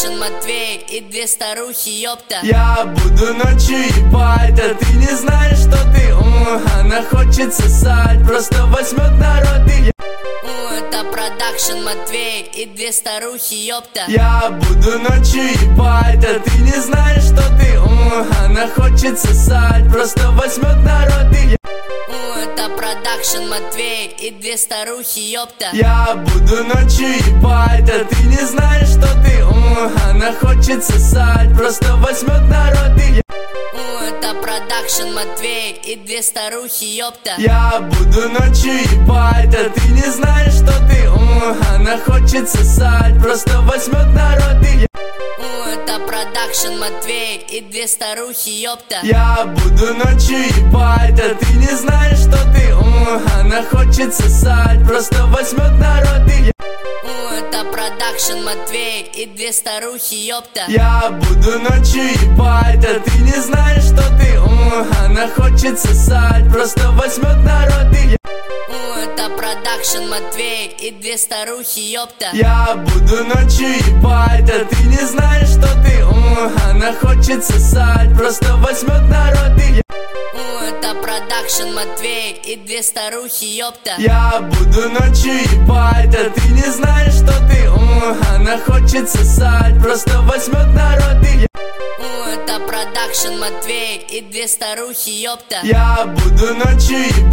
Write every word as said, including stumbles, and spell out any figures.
продакшн Матвей и две старухи, ёпта. Я буду ночью ебать, а ты не знаешь, что ты м, она хочет сосать, просто возьмет народ и У, это продакшн Матвей и две старухи, ёпта. Я буду ночью ебать, а ты не знаешь, что ты м, она хочет сосать, просто возьмет народ и У, это продакшн Матвей и две старухи, ёпта. Я буду ночью ебать, а ты не знаешь, что ты м, она хочет сосать, просто возьмет народ и У, это продакшн Матвей и две старухи, ёпта. Я буду ночью ебать, а ты не знаешь, что ты м, она хочет сосать, просто возьмет народ и У, это продакшн Матвей и две старухи, ёпта. Я буду ночью ебать, а ты не знаешь, что ты м, она хочет сосать, просто возьмет народ и У, это продакшн Матвей и две старухи, ёпта. Я буду ночью ебать, а ты не знаешь, что ты м, она хочет сосать, просто возьмет народ и У, это продакшн Матвей и две старухи, ёпта. Я буду ночью ебать, а ты не знаешь, что ты м, она хочет сосать, просто возьмет народ и У, это продакшн Матвей и две старухи, ёпта. Я буду ночью ебать, а ты не знаешь, что ты м, она хочет сосать, просто возьмет народ и У, это продакшн Матвей и две старухи, ёпта. Я буду ночью ебать.